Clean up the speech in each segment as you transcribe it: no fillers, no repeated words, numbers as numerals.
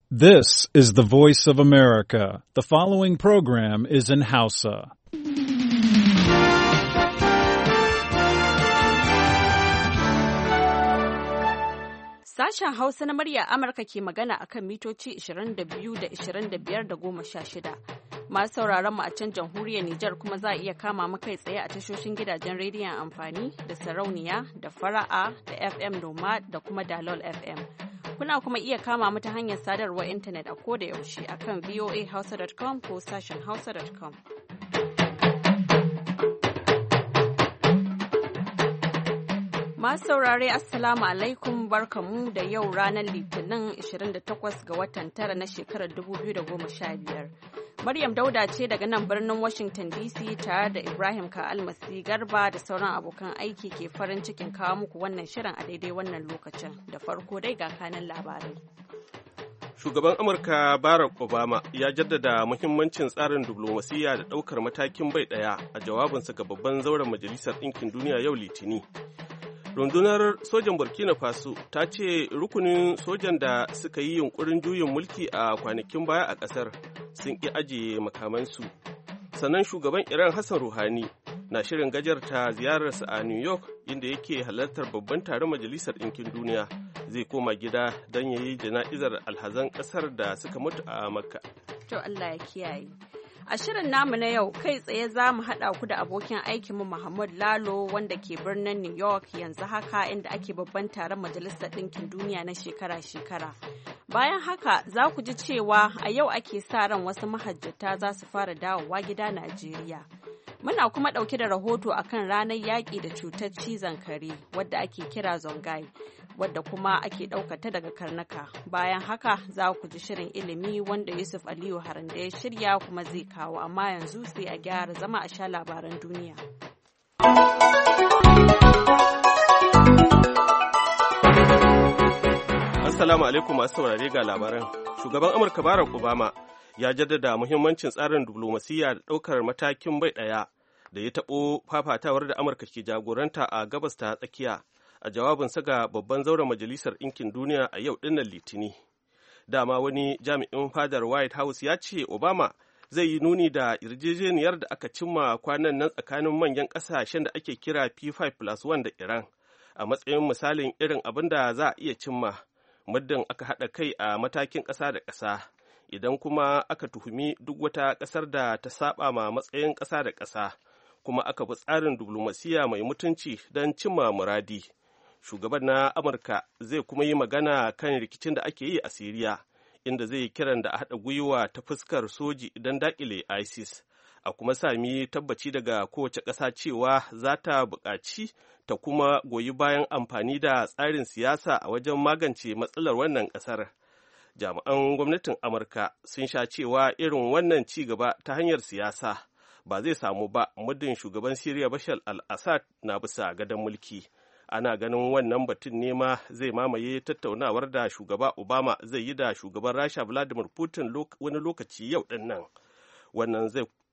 This is the voice of America. The following program is in Hausa. Sashen Hausa na murya Amurka ke magana akan mitoci 22 da 25 da 16. Masu sauraron mu a can jamhuriyar Nijar kuma za a iya kama mu kai tsaye a tashoshin gidajen rediyon amfani da sarauniya da fara'a da FM Noma da kuma Dalol FM. Kuna kuma iya kama mu ta hanyar sadarwar intanet a koda yaushe akan voahausa.com ko sashen hausa.com. Masu saurare Assalamu alaikum barkamu da yau ranar Litinin 28 ga watan tara na shekarar 2015. Maryam Dauda ce daga nan birnin Washington DC tare da Ibrahim Ka'almasi Garba da sauran abokan aiki ke farin cikin kawo muku wannan shirin a daidai wannan lokacin. Da farko dai ga kanan labarai. Shugaban Amurka Barack Obama ya jaddada muhimmancin tsarin diflomasiyya da ɗaukar matakin bai ɗaya a jawabinsa ga babban zauren Majalisar Ɗinkin Duniya yau Litini. Rundunar sojan Burkina Faso ta ce rukunin sojan da suka yi yunkurin juyin mulki a kwanakin baya a ƙasar sun ƙi ajiye makamansu. Sannan shugaban Iran Hassan Rouhani na shirin gajarta ziyararsa a New York inda yake halartar babban taron Majalisar Ɗinkin Duniya zai koma gida don ya yi jana'izar alhazan ƙasar da suka mutu a Makka. To Allah ya kiyaye. A shirin namu na yau kai tsaye za mu haɗa ku da abokin aikinmu Muhammad Lalo wanda ke birnin New York yanzu haka inda ake babban taron Majalisar Ɗinkin Duniya na shekara-shekara. Bayan haka za ku ji cewa a yau ake sa ran wasu mahajjata za su fara dawowa gida Najeriya. Muna kuma ɗauke da rahoto akan ranar yaƙi da cutar cizon kare wadda ake kira zongai, wadda kuma ake ɗaukata daga karnuka. Bayan haka za ku ji shirin ilimi wanda Yusuf Aliyu Haranda ya shirya kuma zai kawo, amma yanzu sai a gyara zama a sha labaran duniya. Assalamu alaikum masu saurare ga labaran. Shugaban Amurka Barack Obama ya jaddada muhimmancin tsarin diflomasiyya da ɗaukar matakin bai ɗaya da ya taɓo fafatawar da Amurka ke jagoranta a gabas ta tsakiya a jawabinsa ga babban zauren Majalisar Ɗinkin Duniya a yau ɗinnan Litini. Dama wani jami'in fadar White House ya ce Obama zai yi nuni da yarjejeniyar da aka cimma kwanan nan tsakanin manyan ƙasashen da ake kira P5+1 da Iran a matsayin misalin irin abin da za a iya cimma muddin aka haɗa kai a matakin ƙasa da ƙasa. Idan kuma aka tuhumi duk wata ƙasar da ta saba ma matsayin ƙasa da ƙasa kuma aka bi tsarin diflomasiyya mai mutunci don cimma muradi. Shugaban na Amurka zai kuma yi magana kan rikicin da ake yi a Siriya, inda zai yi kiran da a haɗa gwiwa ta fuskar soji don daƙile ISIS, a kuma sami tabbaci daga kowace ƙasa cewa za ta buƙaci ta kuma goyi bayan amfani da tsarin siyasa a wajen magance matsalar wannan ƙasar. Jami'an gwamnatin Amurka sun sha cewa irin wannan ci gaba ta hanyar siyasa ba zai samu ba muddin shugaban Siriya Bashar al-Assad na bisa gadon mulki. Ana ganin wannan batun ne ma zai mamaye tattaunawar da shugaba Obama zai yi da shugaban Rasha Vladimir Putin wani lokaci yau din nan. Wannan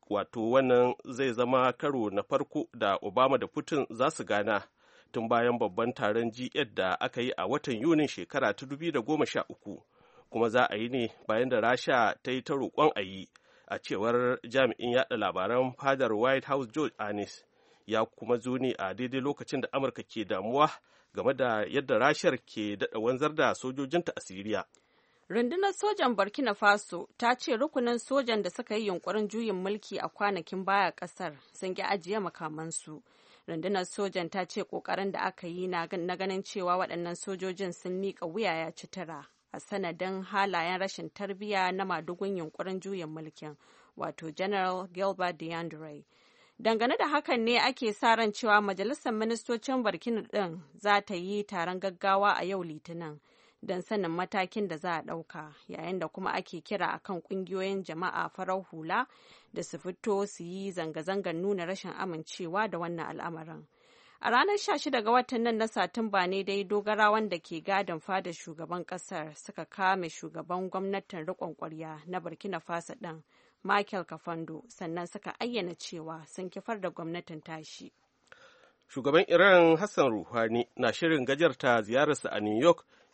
zai zama karo na farko da Obama da Putin za su gana tun bayan babban taron G8 da aka yi a watan Yunin shekara ta 2013. Kuma za a yi ne bayan da Rasha ta yi ta roƙon a yi, a cewar jami'in yaɗa labaran fadar White House George Annis. Ya kuma zo ne a daidai lokacin da Amurka ke damuwa game da yadda Rashar ke daɗa wanzar da sojojinta a Siriya. Rundunar sojan Burkina Faso ta ce rukunin sojan da suka yi yunkurin juyin mulki a kwanakin baya ƙasar sun ƙi ajiye makamansu. Rundunar sojan ta ce ƙoƙarin da aka yi na ganin cewa waɗannan sojojin sun miƙa wuya ya ci tura a sanadin halayen rashin tarbiyya na madugun yunkurin juyin mulkin, wato General Gilbert Diandre. Dangane da hakan ne ake sa ran cewa Majalisar Ministocin Burkina ɗin za ta yi taron gaggawa a yau Litinin don sanin matakin da za a ɗauka, yayin da kuma ake kira akan ƙungiyoyin jama'a farar hula da su fito su yi zanga-zangar nuna rashin amincewa da wannan al'amarin. A ranar 16 ga watan nan na Satumba ne dai dogarawan da ke gadon fadar shugaban ƙasar suka kame shugaban gwamnatin riƙon ƙwarya na Burkina Faso ɗin, Michael Kafando, sannan suka ayyana cewa sun kifar da gwamnatin tashi. Shugaban Iran Hassan Rouhani na shirin gajarta ziyararsa a New York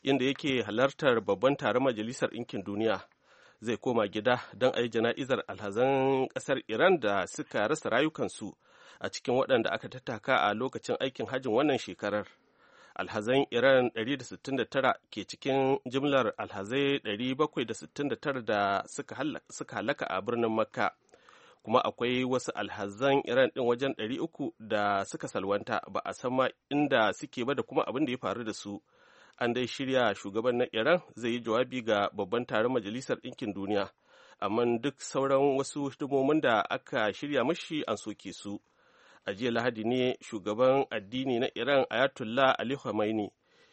inda yake halartar babban taron Majalisar Ɗinkin Duniya. Zai koma gida don a yi jana'izar alhazan ƙasar Iran da suka rasa rayukansu a cikin waɗanda aka tattaka a lokacin aikin hajjin wannan shekarar. Alhazan Iran 169 ke cikin jimlar alhazai 769 da suka halaka a birnin Makka. Kuma akwai wasu alhazan Iran ɗin wajen 300 da suka salwanta, ba a san ma inda suke ba da kuma abin da ya faru da su. An dai shirya shugaban na Iran zai yi jawabi ga babban taron Majalisar Ɗinkin Duniya, amma duk sauran wasu hidimomin da aka shirya mashi an soke su. A jiya Lahadi ne shugaban addini na Iran Ayatollah Ali Khamenei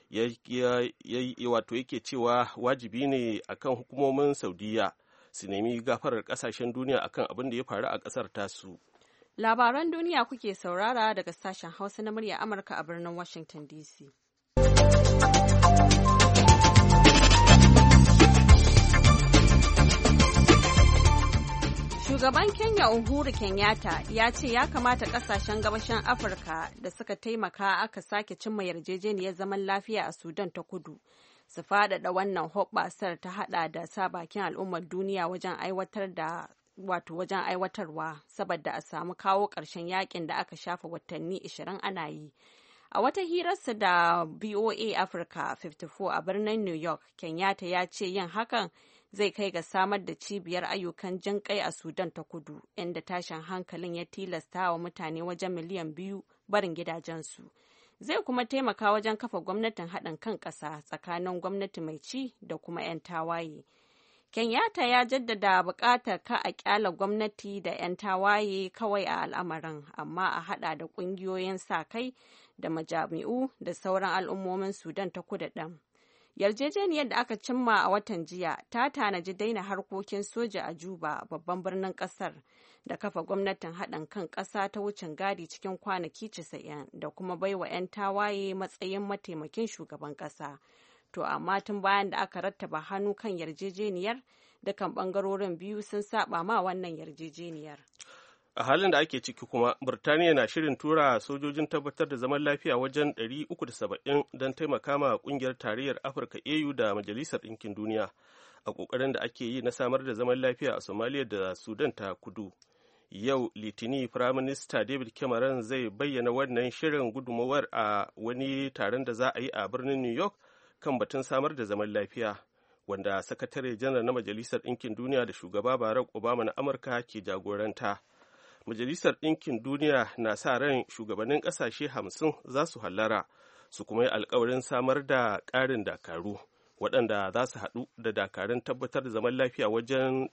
yake cewa wajibi ne akan hukumomin Saudiya su nemi gafarar kasashen duniya akan abin da ya faru a kasar tasu. Labaran duniya kuke saurara daga sashen Hausa na murya Amurka a birnin Washington DC. Shugaban Kenya Uhuru Kenyatta ya ce ya kamata kasashen gabashin Afirka da suka taimaka aka sake cimma yarjejeniyar zaman lafiya a Sudan ta kudu su faɗaɗa wannan hoɓɓasar ta haɗa da sa bakin al'ummar duniya wajen aiwatarwa saboda a samu kawo ƙarshen yakin da aka shafa watanni 20 ana yi. A wata hirarsa da VOA Africa 54 a birnin New York, Kenyatta ya ce yin hakan zai kai ga samar da cibiyar ayyukan jinƙai a Sudan ta kudu, inda tashin hankalin ya tilasta wa mutane wajen miliyan 2 barin gidajensu. Zai kuma taimaka wajen kafa gwamnatin haɗin kan ƙasa tsakanin gwamnati mai ci da kuma 'yan tawaye. Kenyatta ya jaddada buƙatar ka a ƙyala gwamnati da 'yan tawaye kawai a al'amarin, amma a haɗa da ƙungiyoyin sa-kai da majami'u da sauran al'ummomin Sudan ta kudu ɗin. Yarjejeniyar da aka cimma a watan jiya ta tanaji daina harkokin soja a Juba, babban birnin ƙasar, da kafa gwamnatin haɗin kan ƙasa ta wucin gadi cikin kwanaki 90 da kuma baiwa 'yan tawaye matsayin mataimakin shugaban ƙasa. To amma tun bayan da aka rattaba hannu kan yarjejeniyar, dukan ɓangarorin biyu sun saba ma wannan yarjejeniyar. A halin da ake ciki kuma, Birtaniya na shirin tura sojojin tabbatar da zaman lafiya wajen 370 don taimaka ma kungiyar tarayyar Afirka AU da Majalisar Ɗinkin Duniya a ƙoƙarin da ake yi na samar da zaman lafiya a Somalia da Sudan ta kudu. Yau Litini, Firaminista David Cameron zai bayyana wannan shirin gudunmawar a wani taron da za a yi a birnin New York kan batun samar da zaman lafiya, wanda Sakatare Janar na Majalisar Ɗinkin Duniya da Shugaba Barack Obama na Amurka ke jagoranta. Majalisar Ɗinkin Duniya na sa ran shugabannin ƙasashe 50 za su hallara su kuma yi alkawarin samar da ƙarin dakaru waɗanda za su haɗu da dakarun tabbatar da zaman lafiya wajen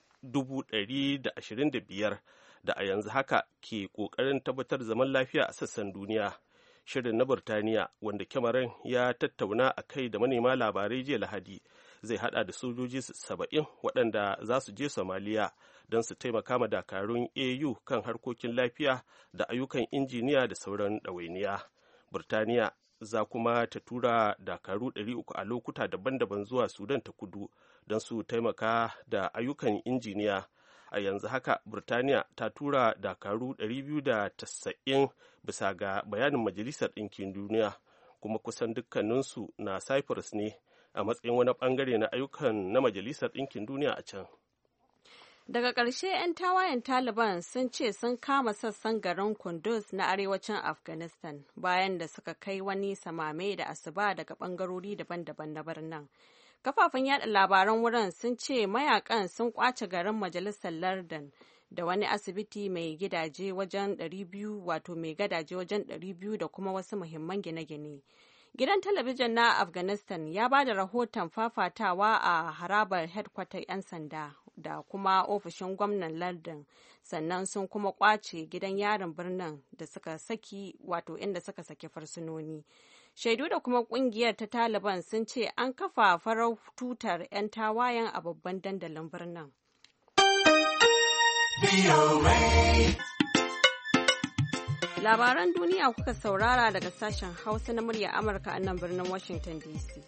125 da a yanzu haka ke ƙoƙarin tabbatar da zaman lafiya a sassan duniya. Shirin na Burtaniya, wanda Cameron ya tattauna a kai da manema labarai jiya Lahadi, zai haɗa da sojoji 70 waɗanda za su je Somaliya don su taimaka ma dakarun AU kan harkokin lafiya da ayyukan injiniya da sauran ɗawainiya. Burtaniya za kuma ta tura dakaru 300 a lokuta daban-daban zuwa Sudan ta kudu don su taimaka da ayyukan injiniya. A yanzu haka, Burtaniya ta tura dakaru 290 bisa ga bayanin Majalisar Ɗinkin Duniya, kuma kusan dukkaninsu na Cyprus ne a matsayin wani ɓangare na ayyukan na Majalisar Ɗinkin Duniya a can. Daga ƙarshe, 'yan tawayen Taliban sun ce sun kama sassan garin Kunduz na arewacin Afghanistan bayan da suka kai wani samame da asuba daga ɓangarori daban-daban na birnin. Kafafen yada labaran wurin sun ce mayakan sun kwace garin majalisar lardin da wani asibiti mai gidaje wajen 200, wato mai gadaje wajen 200 da kuma wasu muhimman gine-gine. Gidan talabijin na Afghanistan ya ba da rahoton fafatawa a harabar headquarter 'yan sanda da kuma ofishin gwamnan lardin, sannan sun kuma kwace gidan yarin birnin da suka saki, wato inda suka saki fursunoni. Shaidu da kuma kungiyar ta Taliban sun ce an kafa farar tutar 'yan tawayen a babban dandalin birnin. Labaran duniya kuka saurara daga sashen Hausa na murya Amurka a nan birnin Washington DC.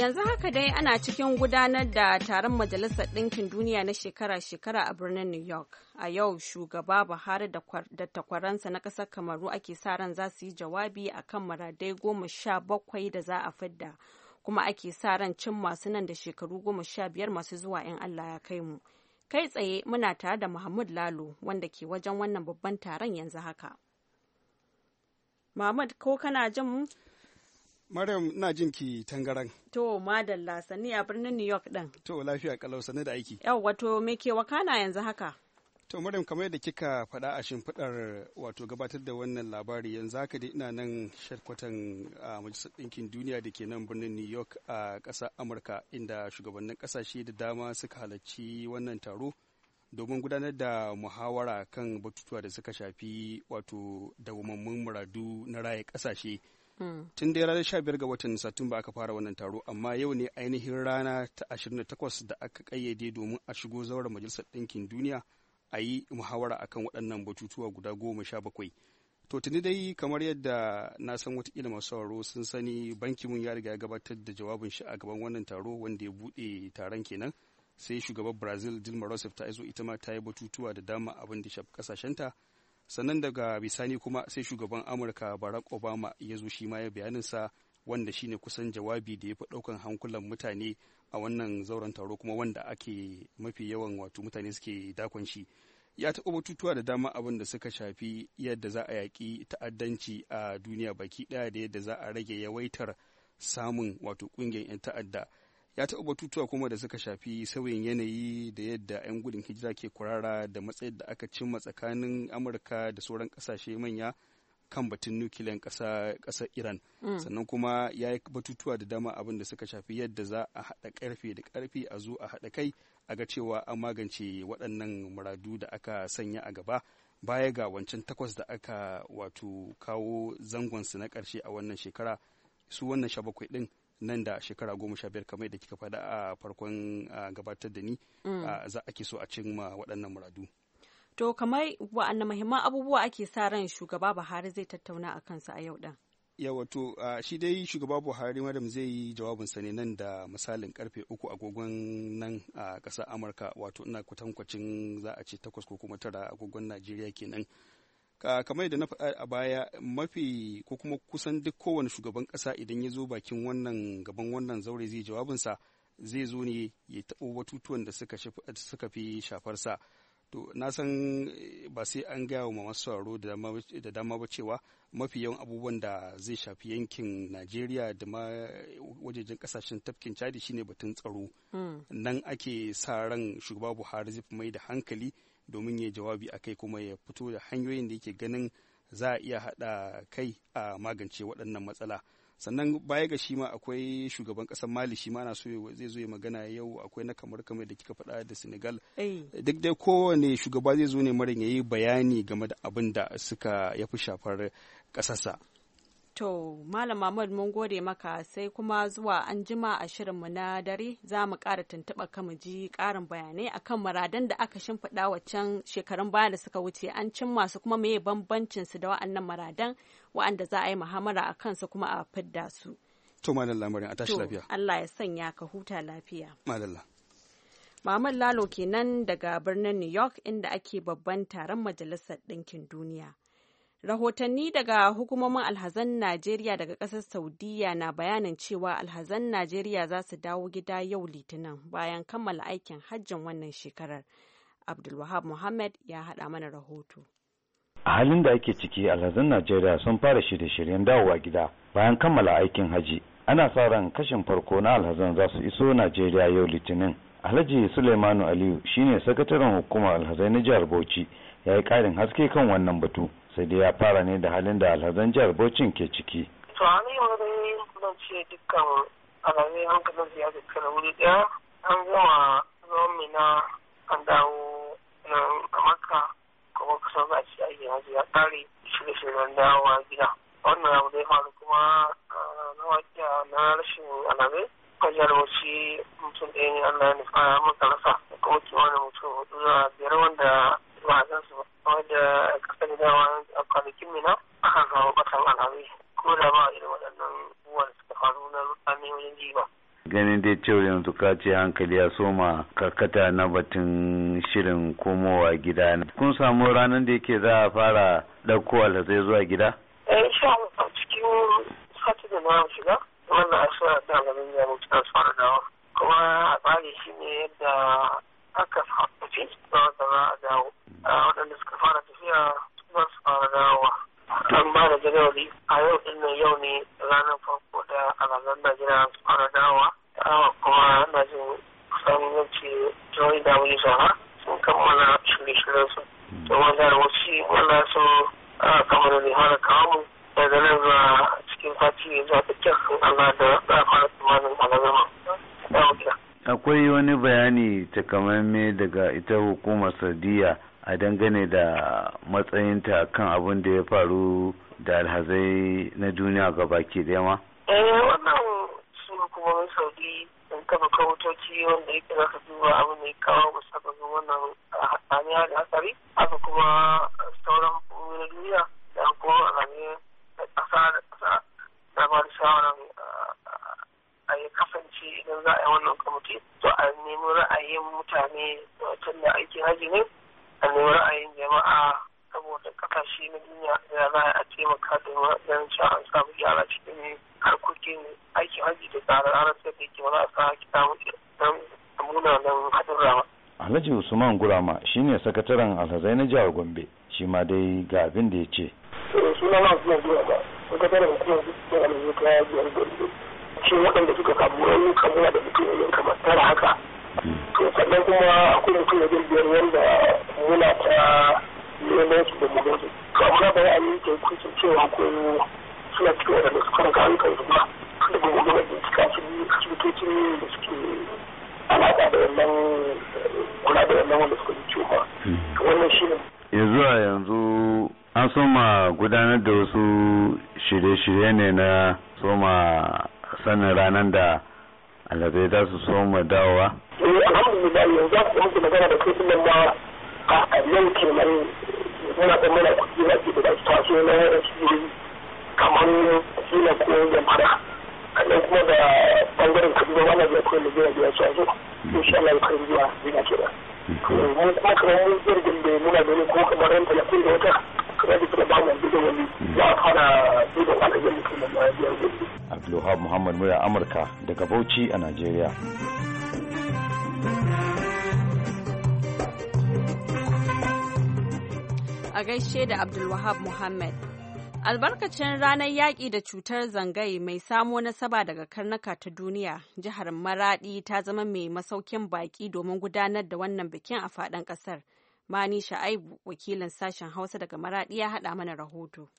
yanzu haka dai ana cikin gudanar da taron Majalisar Ɗinkin Duniya na shekara-shekara a birnin New York. A yau shugaba Buhari da takwaransa na ƙasar Kamaru ake sa ran za su yi jawabi a kan muradai 17 da za a fidda, kuma ake sa ran cin masu nan da shekaru 15 masu zuwa in Allah ya kai mu. Kai tsaye muna tare da Muhammad Lalo wanda ke wajen wannan babban taron yanzu haka. Muhammad, ko kana jin mu? Maryam, ina jin ki tangaran. To, madalla, sani a birnin New York ɗin. To, lafiya kalau, sani da aiki. Yau, wato me ke wakana yanzu haka? To, Maryam, kamar yadda kika faɗa a shimfiɗar wato gabatar da wannan labari, yanzu haka dai ina nan shirkwatan a Majalisar Ɗinkin Duniya da ke nan birnin New York a ƙasar Amurka, inda shugabannin ƙasashe da dama suka halarci wannan taro domin gudanar da muhawara kan batutuwa da suka shafi wato dawwammamun muradu na raya ƙasashe. Tun dai ranar 15 ga watan Satumba aka fara wannan taro, amma yau ne ainihin rana ta 28 da aka kayyade domin a shigo zauren Majalisar Ɗinkin Duniya a yi muhawara akan waɗannan batutuwa guda 17. To tuni dai kamar yadda na san watakila masu sauraro sun sani, Banki Mun ya riga ya gabatar da jawabin shi a gaban wannan taro wanda ya buɗe taron kenan. Sai shugaban Brazil Dilma Rousseff ta izo ita ma ta yi batutuwa da dama abin da shafi kasashenta. Sannan daga bisani kuma sai shugaban Amurka Barack Obama ya zo shi ma ya bayaninsa, wanda shine kusan jawabi da ya fi ɗaukan hankulan mutane a wannan zauren taro, kuma wanda ake mafi yawan wato mutane suke dakon shi. Ya taɓa batutuwa da dama abin da suka shafi yadda za a yaƙi ta'addanci a duniya baki ɗaya da yadda za a rage yawaitar samun wato ƙungiyar 'yan ta'adda. Ya taɓa batutuwa kuma da suka shafi sauyin yanayi da yadda 'yan gudun hijira ke kurara da matsayin da aka cimma tsakanin Amurka da sauran ƙasashe manya kan batun nukiliyan ƙasar Iran. Sannan kuma ya yi batutuwa da dama abin da suka shafi yadda za a haɗa ƙarfe da ƙarfe a zo a haɗa kai a ga cewa an magance waɗannan muradu da aka sanya a gaba, baya ga wancan 8 da aka wato kawo zangonsu na ƙarshe a wannan shekara. Su wannan 17 ɗin nan da shekara 15 kamar da kika faɗa a farkon gabatar da ni za ake so a cimma waɗannan muradu. To kamar wa'anne muhimman abubuwa ake sa ran shugaba Buhari zai tattauna a kansu a yau ɗin? Wato shi dai shugaba Buhari madam zai yi jawabinsa ne nan da misalin karfe 3 agogon nan a ƙasar Amurka, wato ina kwatankwacin za a ce 8 ko kuma 9 agogon Najeriya kenan. Kamar yadda na faɗa a baya, mafi ko kuma kusan duk kowane shugaban ƙasa idan ya zo bakin wannan gaban wannan zaure zai jawabinsa, zai zo ne ya taɓo batutuwan da suka fi shafarsa. To na san ba sai an gaya wa masu sauraro da dama ba cewa mafi yawan abubuwan da zai shafi yankin Najeriya da ma wajejen kasashen tafkin Chadi shine batun tsaro. Nan ake sa ran shugaba Buhari zai mai da hankali domin ya jawabi a kai, kuma ya fito da hanyoyin da yake ganin za a iya haɗa kai a magance waɗannan matsala. Sannan baya ga shi ma akwai shugaban ƙasar Mali, shi ma na so zai zo ya magana yau. Akwai na kamar da kika faɗa da Senegal. Duk dai kowane shugaba zai zo ne marin ya yi bayani game da abin da ya fi shafar ƙasarsa. To, Malam Mahmud mun gode maka, sai kuma zuwa an jima a shirinmu na dare za mu ƙara tuntuɓa ka mu ji ƙarin bayanai akan muradan da aka shimfiɗa waccan shekarun baya da suka wuce, an cimma su kuma meye bambancin su da wa'annan muradan wa'anda za a yi muhammara a kansu kuma a fidda su. To, madalla Maryam, a tashi lafiya. Allah ya sanya ka huta lafiya. Madalla. Muhammad Lalo kenan daga birnin New York inda ake babban taron Majalisar Ɗinkin Duniya. Rahotanni daga hukumomin alhazan Najeriya daga ƙasar Saudiya na bayanin cewa alhazan Najeriya za su dawo gida yau Litinin bayan kammala aikin hajjin wannan shekarar. Abdulwahab Muhammad ya haɗa mana rahoto. A halin da ake ciki, alhazan Najeriya sun fara shirye-shiryen dawowa gida bayan kammala aikin haji. Ana sa ran kashin farko na alhazan za su iso Najeriya yau Litinin. Alhaji Suleimanu Aliyu shine sakataren hukumar alhazai na jihar Bauchi, ya yi ƙarin haske kan wannan batu. Sai dai ya fara ne da halin da alhazan jihar Bauchin ke ciki. To a ne wani zan ce dukkan alhazai hankalin su ya tattara wuri ɗaya. An gama zaman Mina, an dawo nan a Makka, kuma kusan za a ci aikin hajji ya ƙare, shirye-shiryen dawowa gida. Wannan abu zai faru kuma na wakiya na rashin alhazai. Kan jihar Bauchi mutum ɗaya ne Allah ya nufa ya maka rasa, kuma kimanin mutum 4 zuwa 5 wanda ba a san su ba. Wanda kasar dawa a kwanakin Mina aka kawo ƙasar alhazai, ko da ba irin waɗannan abubuwan suka faru na rutsanni wajen ji ba. ganin dai cewa yanzu ka ce hankali ya soma karkata na batun shirin komowa gida. Kun samu ranar da yake za a fara ɗauko alhazai zuwa gida? Insha Allah cikin sati da na shiga wannan ashirar da ganin ya mutu da fara dawa. Kuma a tsari shi ne yadda aka tafi da wanda za a dawo. Waɗanda suka fara tafiya za su fara dawowa. An ba da jadawali a yau ɗin nan yau ne ranar farko da alhazan Najeriya su fara dawowa. Kuma na jin kusan yanci jihohi da wani shaha sun kammala shirye-shiryen su. To wanda da wasu wanda su kamar da fara kawo mu daga nan zuwa cikin sati zuwa tsakiyar Allah da za a fara tsammanin alhazan akwai wani bayani takamaime daga ita hukumar Saudiya a dangane da matsayinta kan abin da ya faru da alhazai na duniya gabaki daya ma? Wannan su hukumomin Saudi sun kafa kawutoci wanda yake za ka duba abin da ya kawo musabbabin wannan hatsaniya da hatsari. Haka kuma sauran hukumomi na duniya da kuma alhazai da ƙasa da ƙasa da ba da shawarar a yi kasance idan za a yi wannan kwamiti to a nemi ra'ayin mutane tun da aikin haji ne a nemi ra'ayin jama'a saboda kasashe na duniya da za a taimaka da ganin cewa an samu gyara cikin harkokin aikin haji da tsare-tsaren da yake ba za a sa kita mutu don munanan haɗurra ba. Alhaji Usman Gurama shine sakataren alhazai na jihar Gombe shi ma dai ga abin da ya ce. Suna na Usman Gurama sakataren hukumar dukkan alhazai ta jihar Gombe. Shi waɗanda suka samu rauni kamuwa da mutum yin kamar tara haka. To sannan kuma akwai mutum wajen biyar wanda muna ta neman su da mugan su. To amma ba ya yi ta hukuncin cewa ko suna cikin waɗanda suka raka hankan su ba. Da ba mu gama bincika su asibitocin da suke alaƙa da wannan kula da wannan wanda suka ji ciwo ba. To wannan shi ne. Yanzu an soma gudanar da wasu shirye-shirye ne na soma sanin ranar da alhazai za su soma dawowa? Alhamdulillah yanzu za su muku magana da kai nan ma a yau kenan muna da mana kuɗi na ke da su taso na wasu kamar kila ko zamfara sannan kuma da bangaren kaduna wani da kawai da zai biya su a zo insha Allah kan zuwa zina kenan. Mun kuma kamar mun jirgin da muna gani ko kamar ran 30 da wata kamar da kuma ba mu da wani za a fara duba alhazan mutum da ya biya gobe. Abdulwahab Muhammad Murya Amurka daga Bauchi a Najeriya. A gaishe da Abdulwahab Muhammad. Albarkacin ranar yaƙi da cutar zangai mai samo nasaba daga karnuka ta duniya, jihar Maradi ta zama mai masaukin baƙi domin gudanar da wannan bikin a faɗin ƙasar. Mani Sha'aibu, wakilin sashen Hausa daga Maradi ya haɗa mana rahoto.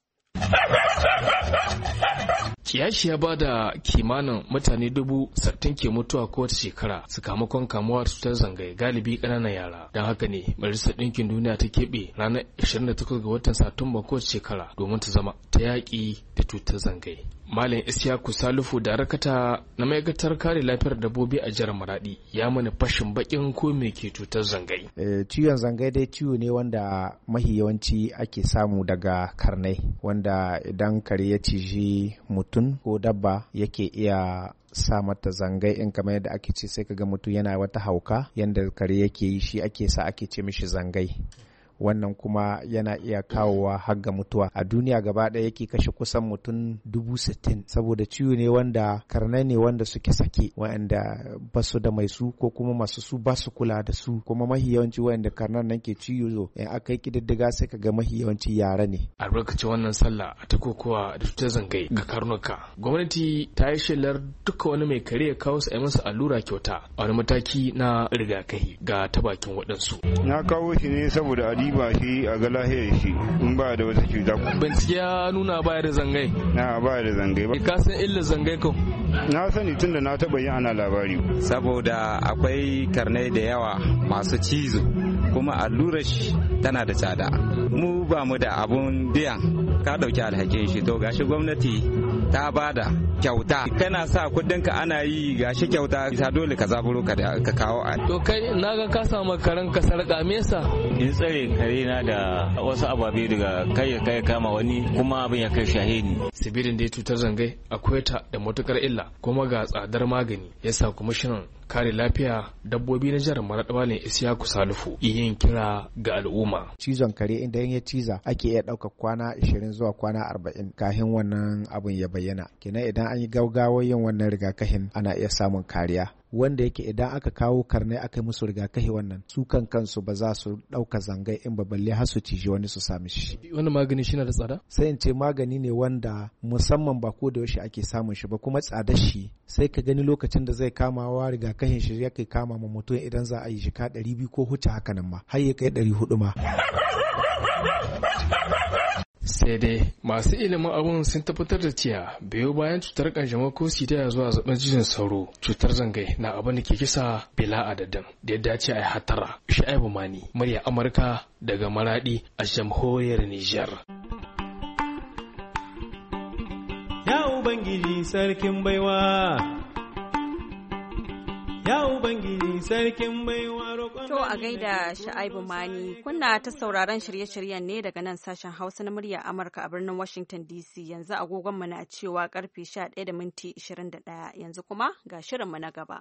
Kiyashi ya ba da kimanin mutane 60,000 ke mutuwa kowace shekara sakamakon kamuwa da cutar zangai galibi ƙananan yara. Don haka ne Majalisar Ɗinkin Duniya ta keɓe ranar 28 ga watan Satumba kowace shekara domin ta zama ta yaƙi da cutar zangai. Malam Isyaku Salifu darakta na ma'aikatar kare lafiyar dabbobi a jihar Maradi ya mana fashin bakin ko me ke cutar zangai. Ciwon zangai dai ciwo ne wanda mahi yawanci ake samu daga karnai, wanda idan kare ya ciji mutum ko dabba yake iya sa mata zangai in kamar yadda ake ce sai kaga mutum yana wata hauka yanda kare yake yi shi ake sa ake ce mishi zangai. Wannan kuma yana iya kawowa har ga mutuwa. A duniya gaba ɗaya yake kashe kusan mutum 60,000 saboda ciwo ne wanda karnai ne wanda suke sake wa'anda ba su da mai su ko kuma masu su ba su kula da su, kuma mahi yawanci wa'anda karnan nan ke ciwo in aka yi kididdiga sai ka ga mahi yawanci yara ne. Albarkacin wannan sallah ta kokowa da cutar zangai ga karnuka, gwamnati ta yi shelar duka wani mai kare ya kawo su a yi masa allura kyauta a wani mataki na rigakafi ga ta bakin waɗansu. Na kawo shi ne saboda ba shi a ga lahiyar shi in ba da wata cuta. Bincike ya nuna baya da zangai? Na baya da zangai ba. Ka san illa zangai ko? Na sani tun da na taɓa yin ana labari. Saboda akwai karnai da yawa masu cizo kuma allurar shi tana da tsada. Mu ba mu da abun biyan ka ɗauki alhakin shi to gashi gwamnati ta bada kyauta kana sa kudinka ana yi gashi kyauta ta dole ka zaburo ka kawo a to kai na ga ka samu karan ka sarka me yasa in tsare kare na da wasu ababe daga kai kama wani kuma abin ya kai shahidi sibirin da ya cutar zangai akwai ta da matukar illa kuma ga tsadar magani yasa kwamishinan kare lafiya dabbobi na jihar Maraɗa ne Isiyaku Salifu yin kira ga al'umma. Cizon kare inda ya ciza ake iya ɗaukar kwana 20 zuwa kwana 40 kafin wannan abun ya bayyana. Kenan idan an yi gaugawar yin wannan rigakafin ana iya samun kariya. Wanda yake idan aka kawo karnai aka yi musu rigakafi wannan su kansu ba za su ɗauka zangai in ba balle har su ciji wani su sami shi. Wannan magani shi na da tsada? Sai in ce magani ne wanda musamman ba ko da yaushe ake samun shi ba kuma tsadar shi sai ka gani lokacin da zai kamawa rigakafin shi ya kai kama ma mutum idan za a yi shi ka 200 ko huce haka nan ma har ya kai 400 ma. sai dai masu ilimin abun sun tabbatar da cewa biyo bayan cutar kanjamau ko sida zuwa zaben cizon sauro cutar zangai na abin da ke kisa bila adadin da ya dace a yi hatara. Sha'ibu Mani, murya Amurka daga Maradi a jamhuriyar Nijar. Ya Ubangiji sarkin baiwa, ya Ubangiji sarkin baiwa roƙon. To a gaida Sha'ibu Mani, kuna ta sauraron shirye-shiryen ne daga nan sashen Hausa na murya Amurka a birnin Washington DC. Yanzu agogonmu na cewa karfe 11:21 yanzu kuma ga shirinmu na gaba.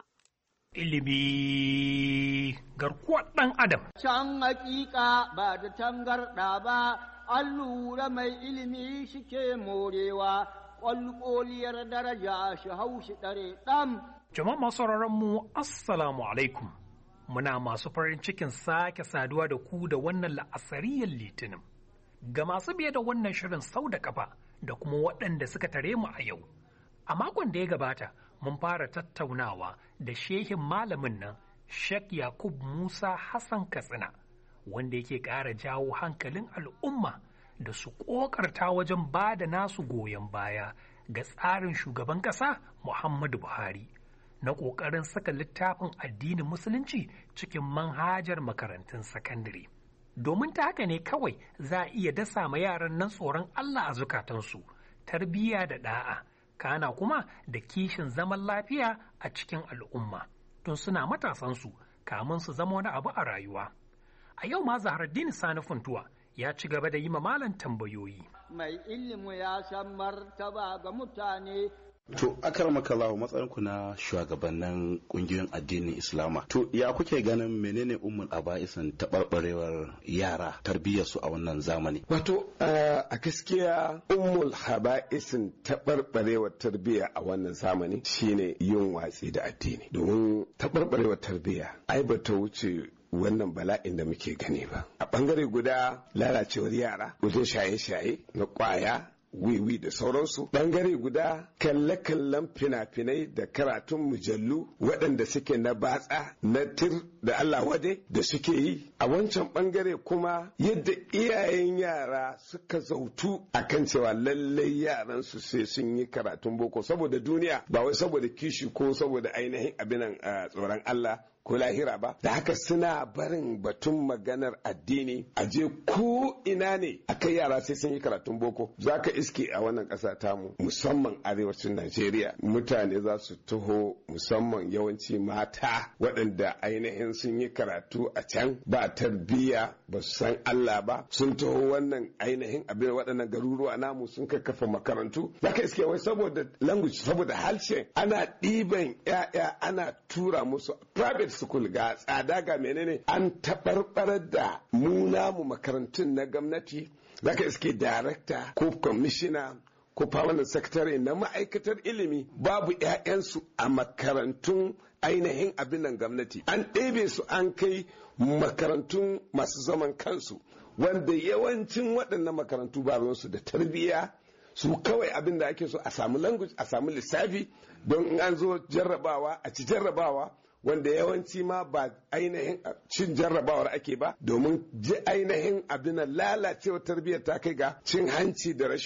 Ilimi garkuwar ɗan Adam. Can hakika ba da tangarɗa ba, an lura mai ilimi shike morewa, ƙwalƙoliyar daraja shi haushi ɗare ɗan. Jama'a masu mu Assalamu alaikum. Muna masu farin cikin sake saduwa da ku da wannan la'asariyar litinin. Ga masu biye da wannan shirin sau da kafa da kuma waɗanda suka tare mu a yau. A makon da ya gabata, mun fara tattaunawa da shehin malamin nan, Sheikh Yakub Musa Hassan Katsina, wanda yake ƙara jawo hankalin al'umma da su ƙoƙarta wajen ba da nasu goyon baya ga tsarin shugaban ƙasa Muhammadu Buhari. Na ƙoƙarin saka littafin addinin musulunci cikin manhajar makarantun sakandare. Domin ta haka ne kawai za a iya dasa ma yaran nan tsoron Allah a zukatansu, tarbiyya da ɗa'a, kana kuma da kishin zaman lafiya a cikin al'umma, tun suna matasansu kamun su zama wani abu a rayuwa. A yau ma Zaharaddin Sani Funtuwa ya ci gaba da yi ma malam tambayoyi. Mai ilimi ya san martaba ga mutane. To akarmakallahu matsayinku na shugabannin kungiyoyin addinin Islama. To ya kuke ganin menene ummul aba'isan taɓarɓarewar yara tarbiyyarsu a wannan zamani? Wato a gaskiya ummul haba'isin taɓarɓarewar tarbiyya a wannan zamani shine yin watsi da addini. Domin taɓarɓarewar tarbiyya ai ba ta wuce wannan bala'in da muke gani ba. A ɓangare guda lalacewar yara wajen shaye-shaye na ƙwaya, wiwi da sauransu. Bangare guda kalle-kallen fina-finai da karatun mujallu waɗanda suke na batsa na tir da Allah wade da suke yi. A wancan bangare kuma yadda iyayen yara suka zautu akan cewa lallai yaran su sai sun yi karatun boko saboda duniya ba wai saboda kishi ko saboda ainihin abinan tsoron Allah ko lahira ba, da haka suna barin batun maganar addini a je ko ina ne akai yara sai sun yi karatun boko. Za ka iske a wannan ƙasa tamu musamman arewacin Najeriya mutane za su taho musamman yawanci mata waɗanda ainihin sun yi karatu a can ba tarbiyya ba su san Allah ba, sun taho wannan ainihin abin waɗannan garuruwa namu sun kafa makarantu. Za ka iske wai saboda language saboda harshe ana ɗiban 'ya'ya ana tura musu private school ga tsada ga menene an taɓarɓarar da mu namu makarantun na gwamnati. Zaka iske darakta ko kwamishina ko permanent secretary na ma'aikatar ilimi babu 'ya'yansu a makarantun ainihin abin nan gwamnati, an ɗebe su an kai makarantun masu zaman kansu wanda yawancin waɗannan makarantu ba ruwansu da tarbiyya, su kawai abin da ake so a samu language a samu lissafi don in an zo jarrabawa a ci jarrabawa wanda yawanci ma ba ainihin cin jarrabawar ake ba domin ji ainihin abin lalacewa tarbiyyar ta kai ga cin hanci da rashawa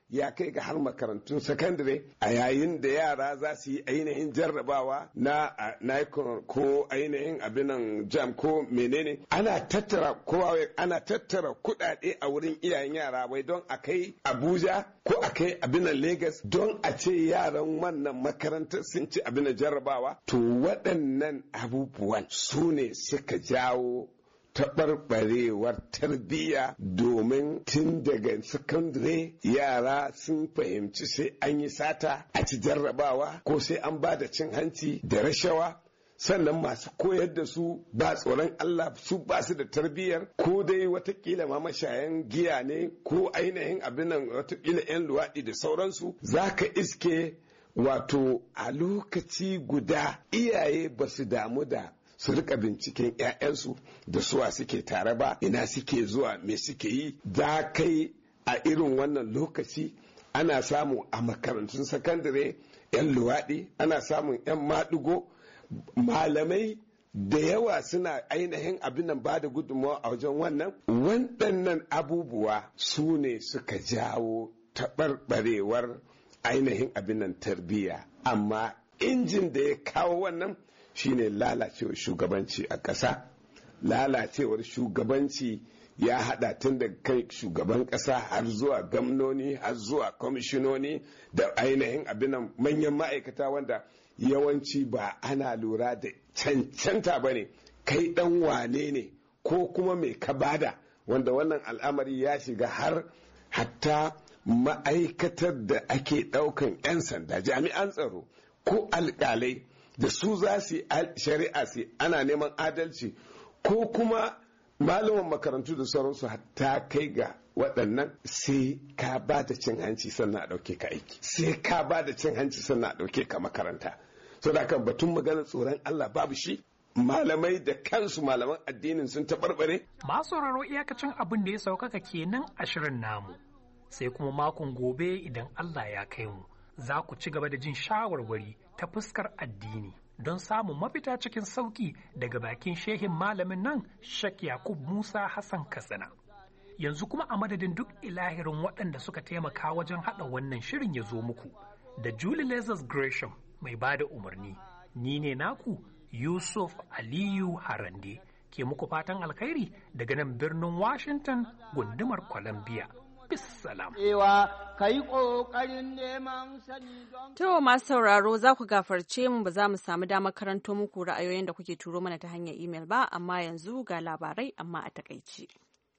ya kai ga har makarantun sakandare a yayin da yara za su yi ainihin jarrabawa na ko ainihin abinan jam ko menene ana tattara kuɗaɗe a wurin iyayen yara wai don a kai Abuja ko a kai abinan Lagos don a ce yaran wannan makarantar sun ci abinan jarrabawa. To waɗannan abubuwan su ne suka jawo taɓarɓarewar tarbiyya, domin tun daga sakandare yara sun fahimci sai an yi sata a ci jarrabawa ko sai an ba da cin hanci da rashawa. Sannan masu koyar da su ba tsoron Allah, su ba su da tarbiyyar, ko dai watakila ma mashayan giya ne ko ainihin abin nan watakila 'yan luwaɗi da sauransu. Za ka iske wato a lokaci guda iyaye ba su damu da su rika binciken 'ya'yansu da suwa suke tare ba, ina suke zuwa, me suke yi. Da kai a irin wannan lokaci ana samu a makarantun sakandare 'yan luwaɗi, ana samun 'yan maɗigo. Malamai da yawa suna ainihin abin nan ba da gudunmawa a wajen wannan. Waɗannan abubuwa su ne suka jawo taɓarɓarewar ainihin abin nan tarbiyya. Amma injin da ya kawo wannan shine lalacewar shugabanci a ƙasa. Lalacewar shugabanci ya haɗa tun da kai shugaban ƙasa har zuwa gwamnoni har zuwa kwamishinoni da ainihin abin nan manyan ma'aikata, wanda yawanci ba ana lura da cancanta ba ne, kai ɗan wane ne ko kuma mai ka bada, wanda wannan al'amari ya shiga har hatta ma'aikatar da ake ɗaukan 'yan sanda, jami'an tsaro ko alƙalai da su za su shari'a su ana neman adalci, ko kuma malaman makarantu da sauransu, hatta kai ga waɗannan sai ka ba da cin hanci sannan a ɗauke ka aiki, sai ka ba da cin hanci sannan a ɗauke ka makaranta. So da kan batun maganar tsoron Allah babu shi. Malamai da kansu malaman addinin sun taɓarɓare. Masu sauraro iyakacin abin da ya saukaka kenan a shirin namu, sai kuma makon gobe idan Allah ya kai mu za ku ci gaba da jin shawarwari ta fuskar addini don samun mafita cikin sauki daga bakin shehin malamin nan Sheikh Yakub Musa Hassan Katsina. Yanzu kuma a madadin duk ilahirin waɗanda suka taimaka wajen haɗa wannan shirin ya zo muku, da Julie Lazarus Gresham mai ba da umarni, ni ne naku Yusuf Aliyu Harande ke muku fatan alkhairi daga nan birnin Washington gundumar Columbia. Bissalam. To masu sauraro za ku gafarce mu ba za mu samu damar karanto muku ra'ayoyin da kuke turo mana ta hanyar imel ba, amma yanzu ga labarai amma a takaici.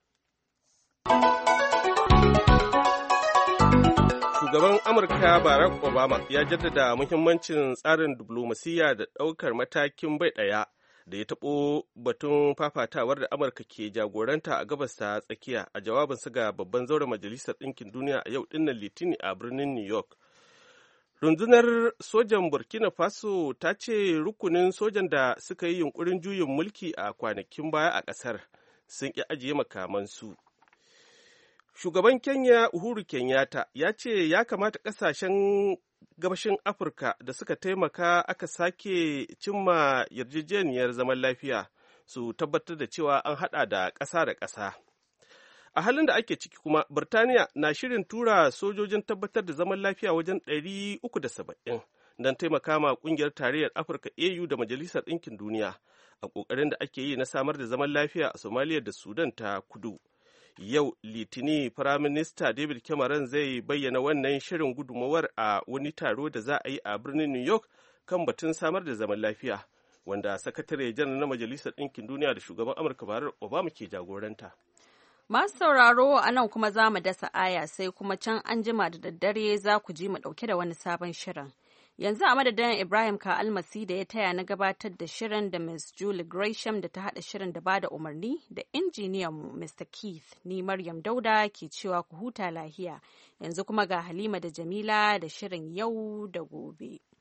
Shugaban Amurka Barack Obama ya jaddada muhimmancin tsarin diflomasiyya da ɗaukar matakin bai ɗaya da ya taɓo batun fafatawar da Amurka ke jagoranta a gabas ta tsakiya a jawabinsa ga babban zauren Majalisar Ɗinkin Duniya a yau ɗinnan Litini a birnin New York. Rundunar sojan Burkina Faso ta ce rukunin sojan da suka yi yunkurin juyin mulki a kwanakin baya a ƙasar sun ƙi ajiye makamansu. Shugaban Kenya Uhuru Kenyatta ya ce ya kamata ƙasashen gabashin Afirka da suka taimaka aka sake cimma yarjejeniyar zaman lafiya su tabbatar da cewa an haɗa da ƙasa da ƙasa. A halin da ake ciki kuma, Birtaniya na shirin tura sojojin tabbatar da zaman lafiya wajen 370 don taimaka ma ƙungiyar tarayyar Afirka AU da Majalisar Ɗinkin Duniya a ƙoƙarin da ake yi na samar da zaman lafiya a Somalia da Sudan ta kudu. Yau Litini, Firaminista David Cameron zai bayyana wannan shirin gudunmawar a wani taro da za a yi a birnin New York kan batun samar da zaman lafiya, wanda Sakatare Janar na Majalisar Ɗinkin Duniya da Shugaban Amurka Barack Obama ke jagoranta. Masu sauraro a nan kuma za mu dasa aya, sai kuma can an jima da daddare za ku ji mu ɗauke da wani sabon shirin. Yanzu a madadin Ibrahim Ka Almasi da ya taya na gabatar da shirin, da Ms. Julie Gresham da ta haɗa shirin da bada umarni, da injiniyanmu Mr. Keith, ni Maryam Dauda ke cewa ku huta lahiya. Yanzu kuma ga Halima da Jamila da shirin yau da gobe.